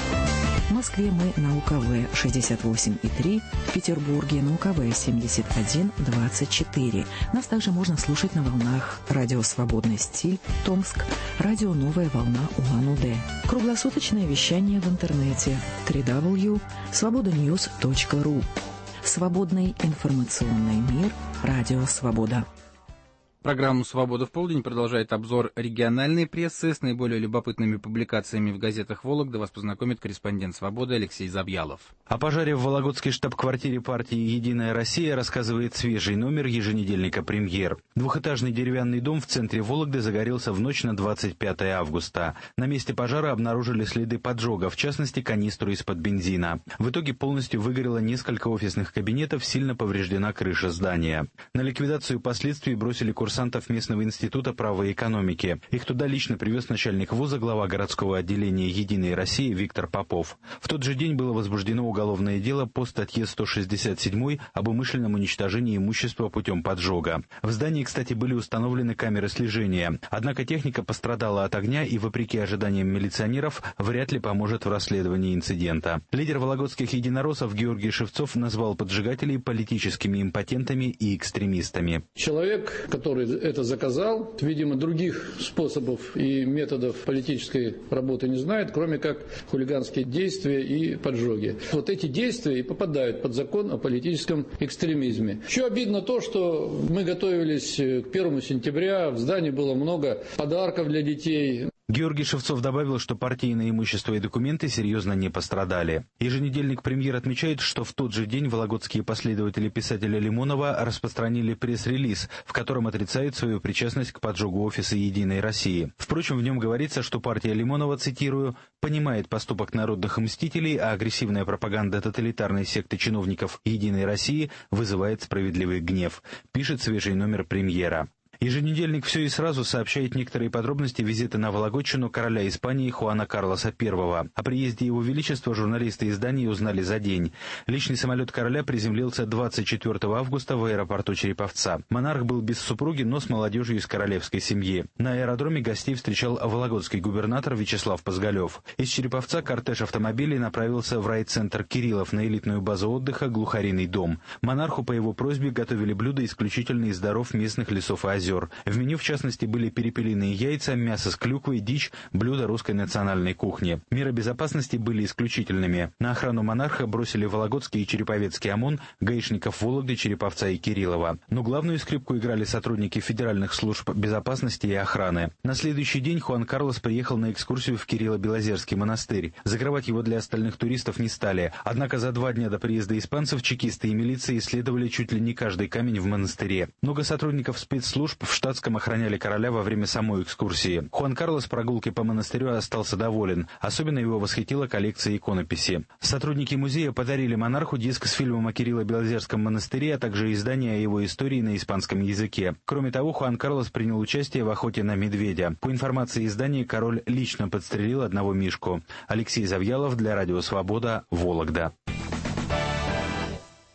В Москве мы на УКВ шестьдесят восемь и три, в Петербурге на УКВ семьдесят один двадцать четыре. Нас также можно слушать на волнах Радио Свободный стиль, Томск, Радио Новая волна Улан-Удэ. Круглосуточное вещание в интернете дабл ю дабл ю дабл ю точка свобода ньюс точка ру. Свободный информационный мир. Радио Свобода. Программу «Свобода в полдень» продолжает обзор региональной прессы. С наиболее любопытными публикациями в газетах Вологды вас познакомит корреспондент «Свободы» Алексей Завьялов. О пожаре в Вологодской штаб-квартире партии «Единая Россия» рассказывает свежий номер еженедельника «Премьер». Двухэтажный деревянный дом в центре Вологды загорелся в ночь на двадцать пятое августа. На месте пожара обнаружили следы поджога, в частности, канистру из-под бензина. В итоге полностью выгорело несколько офисных кабинетов, сильно повреждена крыша здания. На ликвидацию последствий бросили курсантов местного института права и экономики. Их туда лично привез начальник вуза, глава городского отделения «Единой России» Виктор Попов. В тот же день было возбуждено уголовное дело по статье сто шестьдесят семь об умышленном уничтожении имущества путем поджога. В здании, кстати, были установлены камеры слежения. Однако техника пострадала от огня и, вопреки ожиданиям милиционеров, вряд ли поможет в расследовании инцидента. Лидер вологодских единороссов Георгий Шевцов назвал поджигателей политическими импотентами и экстремистами. Человек, который это заказал, видимо, других способов и методов политической работы не знает, кроме как хулиганские действия и поджоги. Вот эти действия и попадают под закон о политическом экстремизме. Еще обидно то, что мы готовились к первому сентября, в здании было много подарков для детей. Георгий Шевцов добавил, что партийное имущество и документы серьезно не пострадали. Еженедельник «Премьер» отмечает, что в тот же день вологодские последователи писателя Лимонова распространили пресс-релиз, в котором отрицают свою причастность к поджогу офиса «Единой России». Впрочем, в нем говорится, что партия Лимонова, цитирую, «понимает поступок народных мстителей, а агрессивная пропаганда тоталитарной секты чиновников «Единой России» вызывает справедливый гнев», пишет свежий номер «Премьера». Еженедельник «Все и сразу» сообщает некоторые подробности визита на Вологодчину короля Испании Хуана Карлоса Первого. О приезде его величества журналисты изданий узнали за день. Личный самолет короля приземлился двадцать четвёртого августа в аэропорту Череповца. Монарх был без супруги, но с молодежью из королевской семьи. На аэродроме гостей встречал вологодский губернатор Вячеслав Позголев. Из Череповца кортеж автомобилей направился в райцентр Кириллов на элитную базу отдыха «Глухариный дом». Монарху по его просьбе готовили блюда исключительно из даров местных лесов и озер. В меню, в частности, были перепелиные яйца, мясо с клюквой, дичь, блюда русской национальной кухни. Меры безопасности были исключительными. На охрану монарха бросили вологодский и череповецкий ОМОН, гаишников Вологды, Череповца и Кириллова. Но главную скрипку играли сотрудники федеральных служб безопасности и охраны. На следующий день Хуан Карлос приехал на экскурсию в Кирилло-Белозерский монастырь. Закрывать его для остальных туристов не стали. Однако за два дня до приезда испанцев чекисты и милиция исследовали чуть ли не каждый камень в монастыре. Много сотрудников спецслужб в штатском охраняли короля во время самой экскурсии. Хуан Карлос прогулкой по монастырю остался доволен. Особенно его восхитила коллекция иконописи. Сотрудники музея подарили монарху диск с фильмом о Кирилло-Белозерском монастыре, а также издание о его истории на испанском языке. Кроме того, Хуан Карлос принял участие в охоте на медведя. По информации издания, король лично подстрелил одного мишку. Алексей Завьялов для Радио Свобода, Вологда.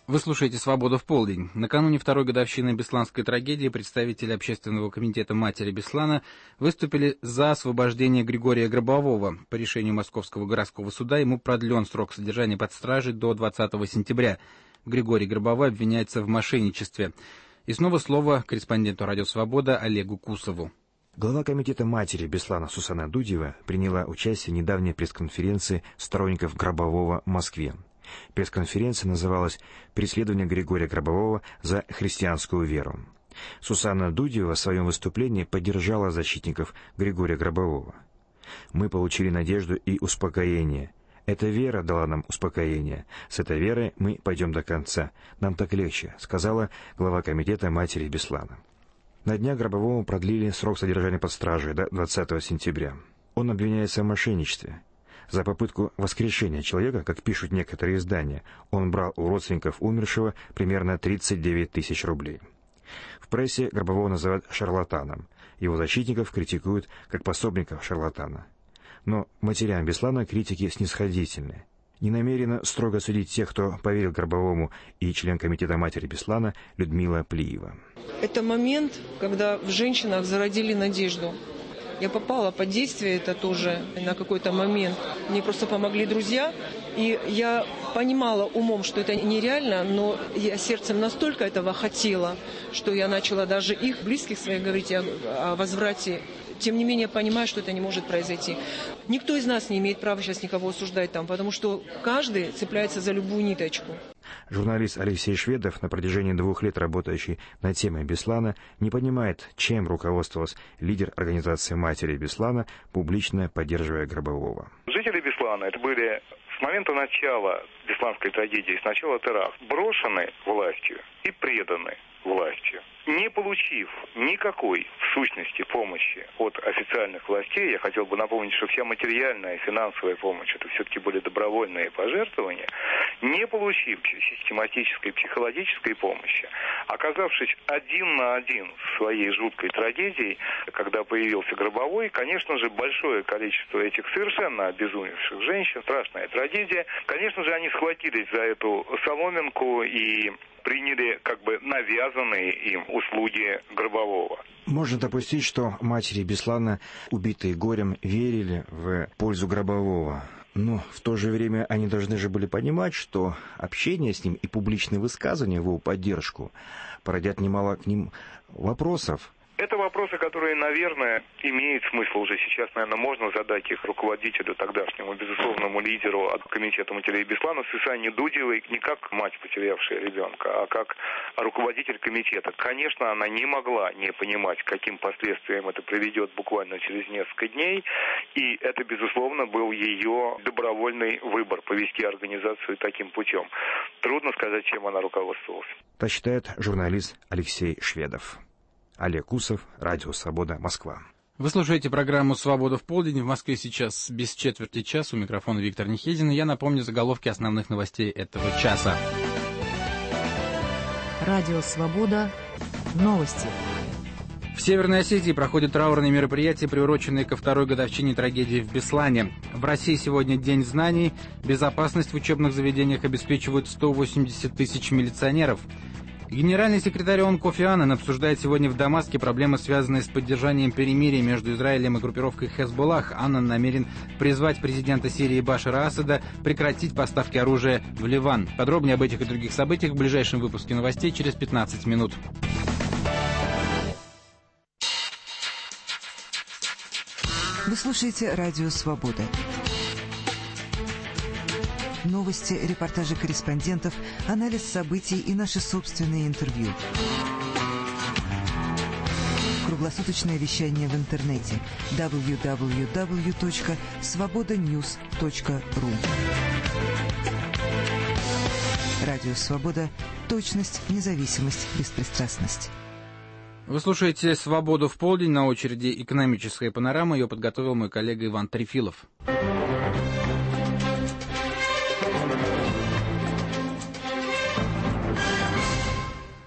Вы слушаете «Свободу в полдень». Накануне второй годовщины бесланской трагедии представители Общественного комитета матери Беслана выступили за освобождение Григория Гробового. По решению Московского городского суда ему продлен срок содержания под стражей до двадцатого сентября. Григорий Гробовой обвиняется в мошенничестве. И снова слово корреспонденту «Радио Свобода» Олегу Кусову. Глава комитета матери Беслана Сусанна Дудева приняла участие в недавней пресс-конференции сторонников Гробового в Москве. Пресс-конференция называлась «Преследование Григория Гробового за христианскую веру». Сусанна Дудева в своем выступлении поддержала защитников Григория Гробового. «Мы получили надежду и успокоение. Эта вера дала нам успокоение. С этой верой мы пойдем до конца. Нам так легче», — сказала глава комитета матери Беслана. На днях Гробовому продлили срок содержания под стражей до двадцатого сентября. Он обвиняется в мошенничестве. За попытку воскрешения человека, как пишут некоторые издания, он брал у родственников умершего примерно тридцать девять тысяч рублей. В прессе Гробового называют шарлатаном. Его защитников критикуют как пособников шарлатана. Но матерям Беслана критики снисходительны. Не намерена строго судить тех, кто поверил Гробовому, и член комитета матери Беслана Людмила Плиева. Это момент, когда в женщинах зародили надежду. Я попала под действие это тоже на какой-то момент. Мне просто помогли друзья, и я понимала умом, что это нереально, но я сердцем настолько этого хотела, что я начала даже их, близких своих, говорить о, о возврате. Тем не менее, понимаю, что это не может произойти. Никто из нас не имеет права сейчас никого осуждать там, потому что каждый цепляется за любую ниточку. Журналист Алексей Шведов, на протяжении двух лет работающий над темой Беслана, не понимает, чем руководствовалась лидер организации матери Беслана, публично поддерживая Гробового. Жители Беслана, это были с момента начала бесланской трагедии, с начала теракта, брошены властью и преданы властью. Не получив никакой, в сущности, помощи от официальных властей, я хотел бы напомнить, что вся материальная и финансовая помощь, это все-таки были добровольные пожертвования, не получив систематической психологической помощи, оказавшись один на один с своей жуткой трагедией, когда появился Гробовой, конечно же, большое количество этих совершенно обезумевших женщин, страшная трагедия, конечно же, они схватились за эту соломинку и приняли как бы навязанные им услуги Гробового. Можно допустить, что матери Беслана, убитые горем, верили в пользу Гробового. Но в то же время они должны же были понимать, что общение с ним и публичные высказывания в его поддержку породят немало к ним вопросов. Это вопросы, которые, наверное, имеет смысл уже сейчас, наверное, можно задать их руководителю, тогдашнему, безусловному лидеру от комитета матерей Беслана Сусанне Дудевой, не как мать, потерявшая ребенка, а как руководитель комитета. Конечно, она не могла не понимать, к каким последствиям это приведет буквально через несколько дней, и это, безусловно, был ее добровольный выбор повести организацию таким путем. Трудно сказать, чем она руководствовалась. Так считает журналист Алексей Шведов. Олег Кусов, Радио Свобода, Москва. Вы слушаете программу «Свобода в полдень». В Москве сейчас без четверти час. У микрофона Виктор Нехедин. Я напомню заголовки основных новостей этого часа. Радио Свобода. Новости. В Северной Осетии проходят траурные мероприятия, приуроченные ко второй годовщине трагедии в Беслане. В России сегодня День знаний. Безопасность в учебных заведениях обеспечивают сто восемьдесят тысяч милиционеров. Генеральный секретарь ООН Кофи Аннан обсуждает сегодня в Дамаске проблемы, связанные с поддержанием перемирия между Израилем и группировкой Хезболлах. Аннан намерен призвать президента Сирии Башара Асада прекратить поставки оружия в Ливан. Подробнее об этих и других событиях в ближайшем выпуске новостей через пятнадцать минут. Вы слушаете Радио Свобода. Новости, репортажи корреспондентов, анализ событий и наши собственные интервью. Круглосуточное вещание в интернете дабл ю дабл ю дабл ю точка свобода ньюс точка ру. Радио Свобода. Точность, независимость, беспристрастность. Вы слушаете «Свободу в полдень», на очереди «Экономическая панорама». Ее подготовил мой коллега Иван Трефилов.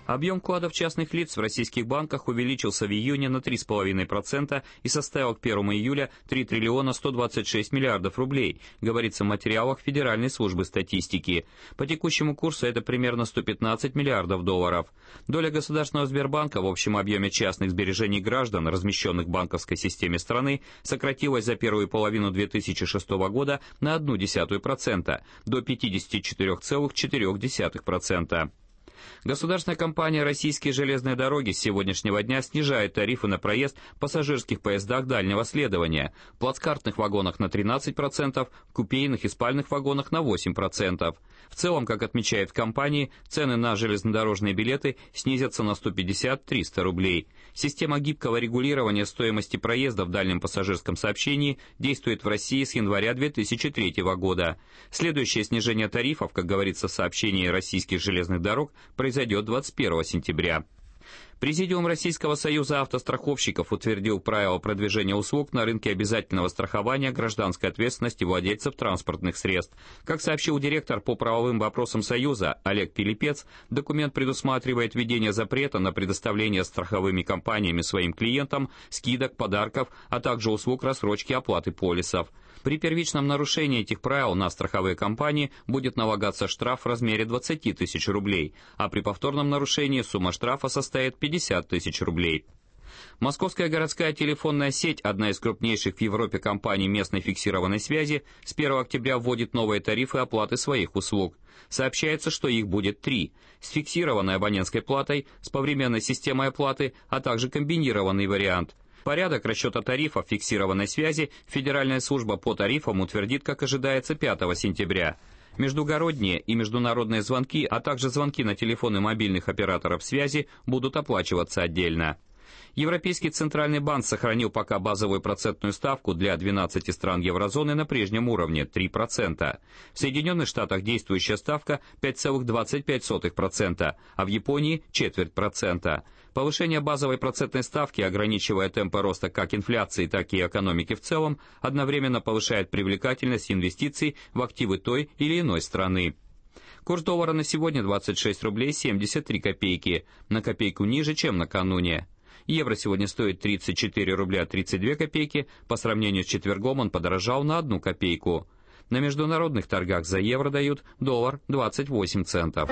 Объем вкладов частных лиц в российских банках увеличился в июне на три целых пять десятых процента и составил к первому июля три триллиона сто двадцать шесть миллиардов рублей, говорится в материалах Федеральной службы статистики. По текущему курсу это примерно сто пятнадцать миллиардов долларов. Доля Государственного Сбербанка в общем объеме частных сбережений граждан, размещенных в банковской системе страны, сократилась за первую половину две тысячи шестого года на одну десятую процента, до пятьдесят четыре целых четыре десятых процента. Государственная компания «Российские железные дороги» с сегодняшнего дня снижает тарифы на проезд в пассажирских поездах дальнего следования, в плацкартных вагонах на тринадцать процентов, в купейных и спальных вагонах на восемь процентов. В целом, как отмечает в компании, цены на железнодорожные билеты снизятся на сто пятьдесят - триста рублей. Система гибкого регулирования стоимости проезда в дальнем пассажирском сообщении действует в России с января две тысячи третьего года. Следующее снижение тарифов, как говорится в сообщении «Российских железных дорог», произойдет двадцать первого сентября. Президиум Российского союза автостраховщиков утвердил правила продвижения услуг на рынке обязательного страхования гражданской ответственности владельцев транспортных средств. Как сообщил директор по правовым вопросам Союза Олег Пилипец, документ предусматривает введение запрета на предоставление страховыми компаниями своим клиентам скидок, подарков, а также услуг рассрочки оплаты полисов. При первичном нарушении этих правил на страховые компании будет налагаться штраф в размере двадцать тысяч рублей, а при повторном нарушении сумма штрафа составит пятьдесят тысяч рублей. Московская городская телефонная сеть, одна из крупнейших в Европе компаний местной фиксированной связи, с первого октября вводит новые тарифы оплаты своих услуг. Сообщается, что их будет три: с фиксированной абонентской платой, с повременной системой оплаты, а также комбинированный вариант. Порядок расчета тарифов фиксированной связи Федеральная служба по тарифам утвердит, как ожидается, пятого сентября. Междугородние и международные звонки, а также звонки на телефоны мобильных операторов связи будут оплачиваться отдельно. Европейский Центральный банк сохранил пока базовую процентную ставку для двенадцати стран еврозоны на прежнем уровне – три процента. В Соединенных Штатах действующая ставка – пять целых двадцать пять сотых процента, а в Японии – четверть процента. Повышение базовой процентной ставки, ограничивая темпы роста как инфляции, так и экономики в целом, одновременно повышает привлекательность инвестиций в активы той или иной страны. Курс доллара на сегодня двадцать шесть рублей семьдесят три копейки, на копейку ниже, чем накануне. Евро сегодня стоит тридцать четыре рубля тридцать две копейки, по сравнению с четвергом он подорожал на одну копейку. На международных торгах за евро дают доллар двадцать восемь центов.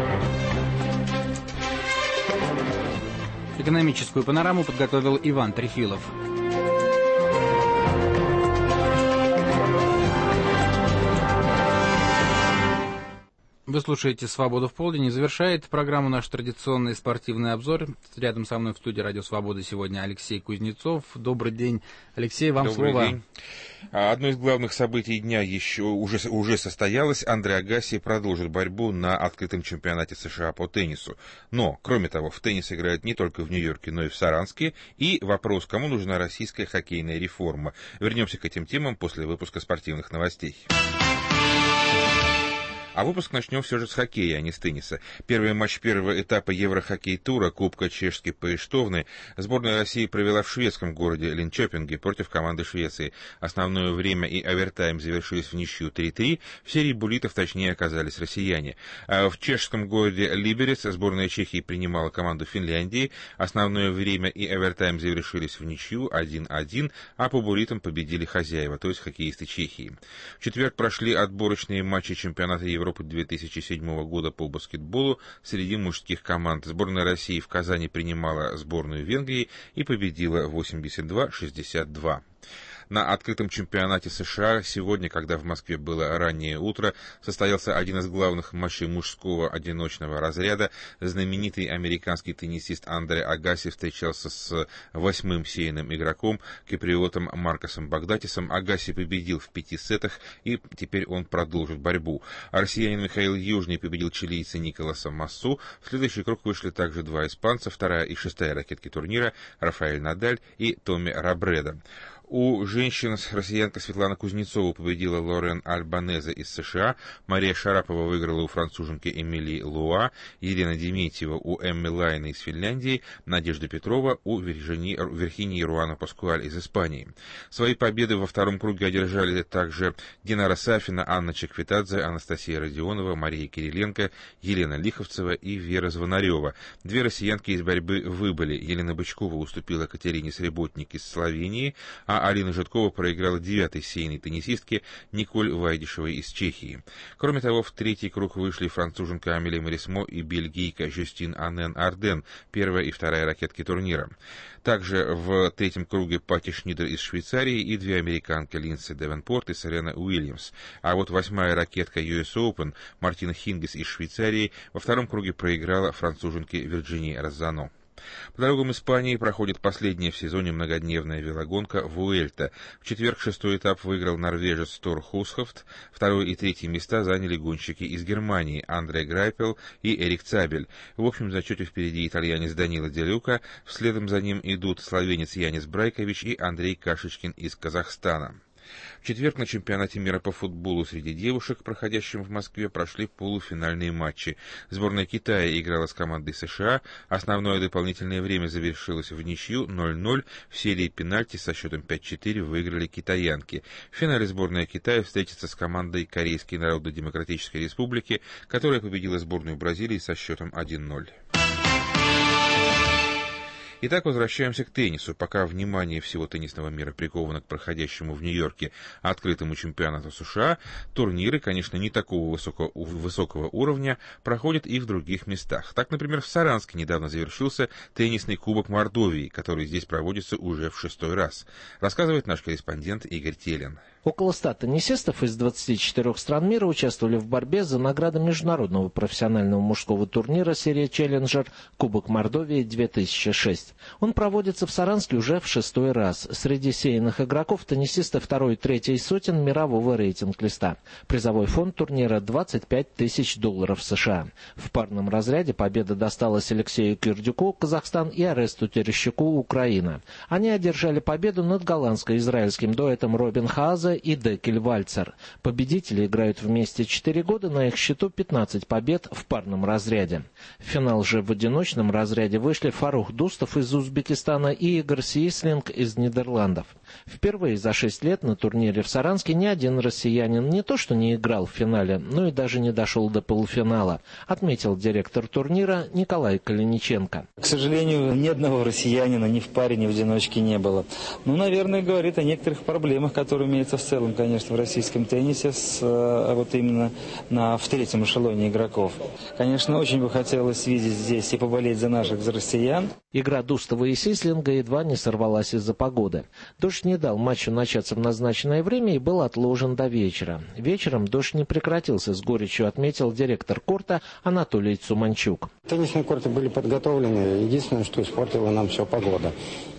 Экономическую панораму подготовил Иван Трефилов. Вы слушаете «Свободу в полдень» и завершает программу наш традиционный спортивный обзор. Рядом со мной в студии «Радио Свобода» сегодня Алексей Кузнецов. Добрый день, Алексей, вам Добрый слово. День. Одно из главных событий дня еще уже, уже состоялось. Андре Агаси продолжит борьбу на открытом чемпионате США по теннису. Но, кроме того, в теннис играют не только в Нью-Йорке, но и в Саранске. И вопрос, кому нужна российская хоккейная реформа. Вернемся к этим темам после выпуска спортивных новостей. А выпуск начнем все же с хоккея, а не с тенниса. Первый матч первого этапа Еврохоккей-тура Кубка Чешской Поиштовны сборная России провела в шведском городе Линчопинге против команды Швеции. Основное время и овертайм завершились в ничью три-три. В серии буллитов точнее оказались россияне. А в чешском городе Либерец сборная Чехии принимала команду Финляндии. Основное время и овертайм завершились в ничью один-один, а по буллитам победили хозяева, то есть хоккеисты Чехии. В четверг прошли отборочные матчи чемпионата Европы две тысячи седьмого года по баскетболу среди мужских команд. Сборная России в Казани принимала сборную Венгрии и победила восемьдесят два шестьдесят два. На открытом чемпионате США сегодня, когда в Москве было раннее утро, состоялся один из главных матчей мужского одиночного разряда. Знаменитый американский теннисист Андре Агаси встречался с восьмым сейным игроком, киприотом Маркосом Багдатисом. Агаси победил в пяти сетах, и теперь он продолжит борьбу. Россиянин Михаил Южный победил чилийца Николаса Массу. В следующий круг вышли также два испанца, вторая и шестая ракетки турнира, Рафаэль Надаль и Томми Робредо. У женщин россиянка Светлана Кузнецова победила Лорен Альбанезе из США, Мария Шарапова выиграла у француженки Эмилии Луа, Елена Дементьева у Эмми Лайна из Финляндии, Надежда Петрова у Виржини, Верхинии Руана Паскуаль из Испании. Свои победы во втором круге одержали также Динара Сафина, Анна Чеквитадзе, Анастасия Родионова, Мария Кириленко, Елена Лиховцева и Вера Звонарева. Две россиянки из борьбы выбыли. Елена Бычкова уступила Катерине Среботник из Словении, а Алина Житкова проиграла девятой сейной теннисистке Николь Вайдишевой из Чехии. Кроме того, в третий круг вышли француженка Амели Марисмо и бельгийка Жюстин Анен Арден, первая и вторая ракетки турнира. Также в третьем круге Пати Шнидер из Швейцарии и две американки Линдси Девенпорт и Серена Уильямс. А вот восьмая ракетка ю эс Open Мартина Хингис из Швейцарии во втором круге проиграла француженке Вирджинии Розано. По дорогам Испании проходит последняя в сезоне многодневная велогонка Вуэльта. В четверг шестой этап выиграл норвежец Тор Хусхофт. Второе и третье места заняли гонщики из Германии Андре Грайпел и Эрик Цабель. В общем зачете впереди итальянец Данило Де Люка. Вследом за ним идут словенец Янис Брайкович и Андрей Кашечкин из Казахстана. В четверг на чемпионате мира по футболу среди девушек, проходящем в Москве, прошли полуфинальные матчи. Сборная Китая играла с командой США. Основное дополнительное время завершилось в ничью ноль ноль. В серии пенальти со счетом пять четыре выиграли китаянки. В финале сборная Китая встретится с командой Корейской Народно-Демократической Республики, которая победила сборную Бразилии со счетом один ноль. Итак, возвращаемся к теннису. Пока внимание всего теннисного мира приковано к проходящему в Нью-Йорке открытому чемпионату США, турниры, конечно, не такого высокого, высокого уровня, проходят и в других местах. Так, например, в Саранске недавно завершился теннисный кубок Мордовии, который здесь проводится уже в шестой раз. Рассказывает наш корреспондент Игорь Телин. Около ста теннисистов из двадцати четырёх стран мира участвовали в борьбе за награды международного профессионального мужского турнира серии «Челленджер» Кубок Мордовии две тысячи шесть. Он проводится в Саранске уже в шестой раз. Среди сеянных игроков теннисисты второй и третьей сотен мирового рейтинг-листа. Призовой фонд турнира двадцать пять тысяч долларов США. В парном разряде победа досталась Алексею Кирдюку, Казахстан, и Аресту Терещуку, Украина. Они одержали победу над голландско-израильским дуэтом Робин Хааза и Декель Вальцер. Победители играют вместе четыре года, на их счету пятнадцать побед в парном разряде. В финал же в одиночном разряде вышли Фарух Дустов из Узбекистана и Игорь Сислинг из Нидерландов. Впервые за шесть лет на турнире в Саранске ни один россиянин не то что не играл в финале, но и даже не дошел до полуфинала, отметил директор турнира Николай Калиниченко. К сожалению, ни одного россиянина ни в паре, ни в одиночке не было. Ну, наверное, говорит о некоторых проблемах, которые имеются в целом, конечно, в российском теннисе, с, вот именно на, в третьем эшелоне игроков. Конечно, очень бы хотелось видеть здесь и поболеть за наших, за россиян. Игра Дустова и Сислинга едва не сорвалась из-за погоды. Дождь не дал матчу начаться в назначенное время и был отложен до вечера. Вечером дождь не прекратился, с горечью отметил директор корта Анатолий Цуманчук. Теннисные корты были подготовлены, единственное, что испортила нам все погода.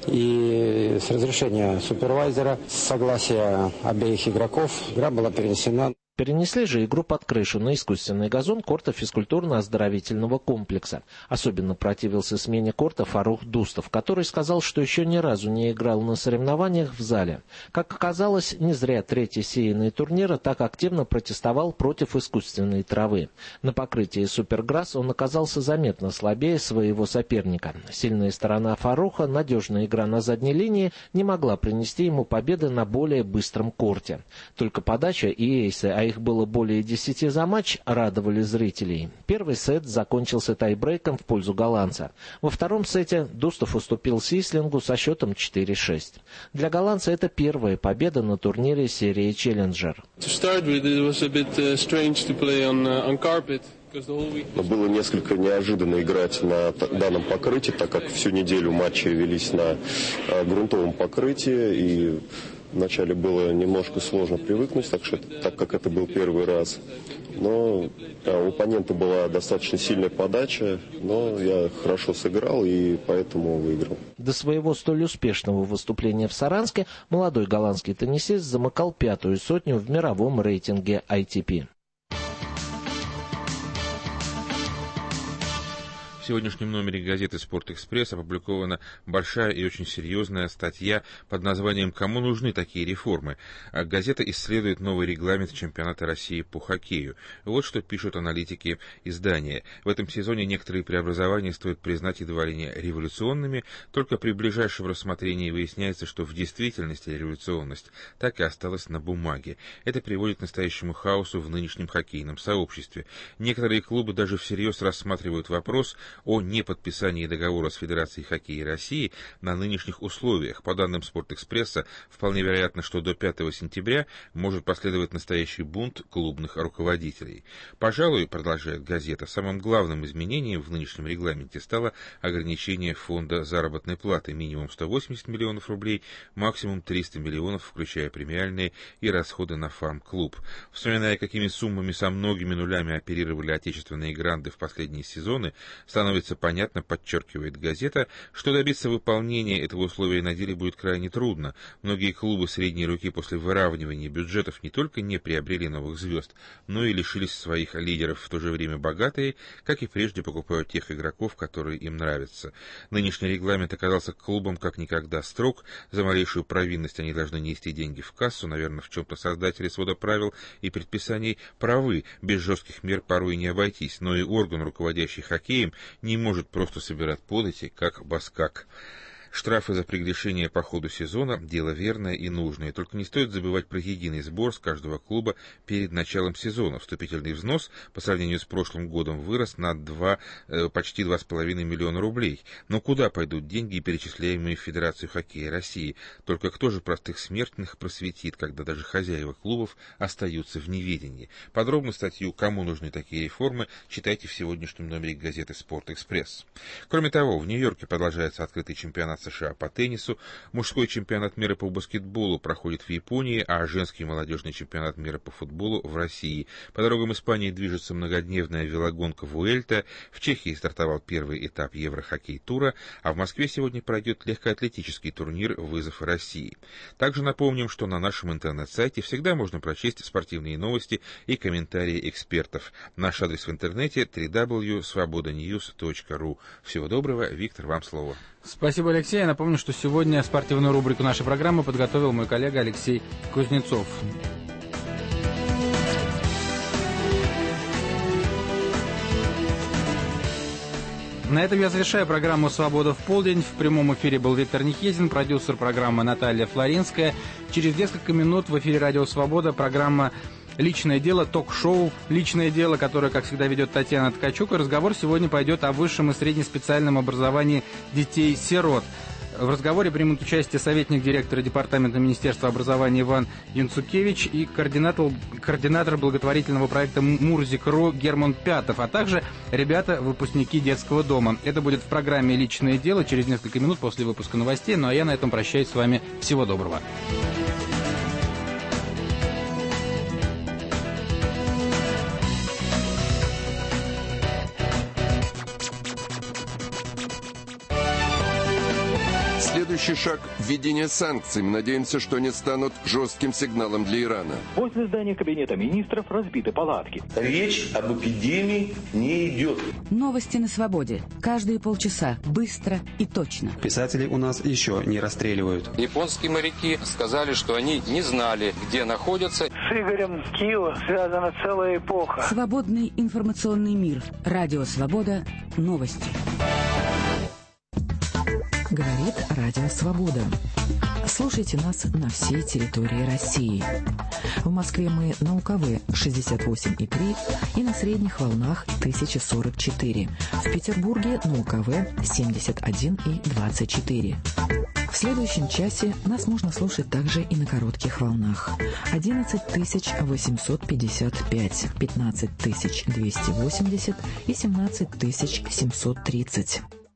И с разрешения супервайзера, с согласия обеих игроков, игра была перенесена. Перенесли же игру под крышу на искусственный газон корта физкультурно-оздоровительного комплекса. Особенно противился смене корта Фарух Дустов, который сказал, что еще ни разу не играл на соревнованиях в зале. Как оказалось, не зря третий сеянный турнира так активно протестовал против искусственной травы. На покрытии Суперграсс он оказался заметно слабее своего соперника. Сильная сторона Фаруха, надежная игра на задней линии, не могла принести ему победы на более быстром корте. Только подача и эйсы, а их было более десяти за матч, радовали зрителей. Первый сет закончился тайбрейком в пользу голландца. Во втором сете Дустов уступил Сислингу со счетом четыре шесть. Для голландца это первая победа на турнире серии «Челленджер». Было несколько неожиданно играть на данном покрытии, так как всю неделю матчи велись на грунтовом покрытии, и вначале было немножко сложно привыкнуть, так, что, так как это был первый раз. Но да, у оппонента была достаточно сильная подача, но я хорошо сыграл и поэтому выиграл. До своего столь успешного выступления в Саранске молодой голландский теннисист замыкал пятую сотню в мировом рейтинге эй ти пи. сегодняшнем номере газеты «Спорт-Экспресс» опубликована большая и очень серьезная статья под названием «Кому нужны такие реформы?». Газета исследует новый регламент чемпионата России по хоккею. Вот что пишут аналитики издания. В этом сезоне некоторые преобразования стоит признать едва ли не революционными, только при ближайшем рассмотрении выясняется, что в действительности революционность так и осталась на бумаге. Это приводит к настоящему хаосу в нынешнем хоккейном сообществе. Некоторые клубы даже всерьез рассматривают вопрос о неподписании договора с Федерацией хоккея России на нынешних условиях. По данным «Спорт-Экспресса», вполне вероятно, что до пятого сентября может последовать настоящий бунт клубных руководителей. Пожалуй, продолжает газета, самым главным изменением в нынешнем регламенте стало ограничение фонда заработной платы минимум сто восемьдесят миллионов рублей, максимум триста миллионов, включая премиальные и расходы на фарм-клуб. Вспоминая, какими суммами со многими нулями оперировали отечественные гранды в последние сезоны, становится понятно, подчеркивает газета, что добиться выполнения этого условия на деле будет крайне трудно. Многие клубы средней руки после выравнивания бюджетов не только не приобрели новых звезд, но и лишились своих лидеров. В то же время богатые, как и прежде, покупают тех игроков, которые им нравятся. Нынешний регламент оказался клубам как никогда строг. За малейшую провинность они должны нести деньги в кассу. Наверное, в чем-то создатели свода правил и предписаний правы. Без жестких мер порой не обойтись. Но и орган, руководящий хоккеем, не может просто собирать подати, как баскак. Штрафы за прегрешение по ходу сезона – дело верное и нужное. Только не стоит забывать про единый сбор с каждого клуба перед началом сезона. Вступительный взнос по сравнению с прошлым годом вырос на два, почти два с половиной миллиона рублей. Но куда пойдут деньги, перечисляемые в Федерацию хоккея России? Только кто же простых смертных просветит, когда даже хозяева клубов остаются в неведении? Подробно статью «Кому нужны такие реформы» читайте в сегодняшнем номере газеты «Спорт-Экспресс». Кроме того, в Нью-Йорке продолжается открытый чемпионат США по теннису, мужской чемпионат мира по баскетболу проходит в Японии, а женский молодежный чемпионат мира по футболу в России. По дорогам Испании движется многодневная велогонка Вуэльта, в Чехии стартовал первый этап Еврохоккей-тура, а в Москве сегодня пройдет легкоатлетический турнир «Вызов России». Также напомним, что на нашем интернет-сайте всегда можно прочесть спортивные новости и комментарии экспертов. Наш адрес в интернете дабл ю дабл ю дабл ю точка свобода ньюс точка ру. Всего доброго, Виктор, вам слово. Спасибо, Алексей. Я напомню, что сегодня спортивную рубрику нашей программы подготовил мой коллега Алексей Кузнецов. На этом я завершаю программу «Свобода в полдень». В прямом эфире был Виктор Нехезин, продюсер программы Наталья Флоринская. Через несколько минут в эфире «Радио Свобода» программа «Личное дело», ток-шоу «Личное дело», которое, как всегда, ведет Татьяна Ткачук. И разговор сегодня пойдет о высшем и среднеспециальном образовании детей-сирот. В разговоре примут участие советник директора Департамента Министерства образования Иван Янцукевич и координатор, координатор благотворительного проекта «Мурзик.ру» Герман Пятов, а также ребята, выпускники детского дома. Это будет в программе «Личное дело» через несколько минут после выпуска новостей. Ну а я на этом прощаюсь с вами. Всего доброго. Следующий шаг – введение санкций. Мы надеемся, что они станут жестким сигналом для Ирана. Возле здания Кабинета министров разбиты палатки. Речь об эпидемии не идет. Новости на свободе. Каждые полчаса. Быстро и точно. Писателей у нас еще не расстреливают. Японские моряки сказали, что они не знали, где находятся. С Игорем Кио связана целая эпоха. Свободный информационный мир. Радио «Свобода». Новости. Говорит Радио Свобода. Слушайте нас на всей территории России. В Москве мы на УКВ шестьдесят восемь и три и на средних волнах тысяча сорок четыре. В Петербурге на УКВ семьдесят один и двадцать четыре. В следующем часе нас можно слушать также и на коротких волнах. одиннадцать тысяч восемьсот пятьдесят пять, пятнадцать тысяч двести восемьдесят и семнадцать тысяч семьсот тридцать.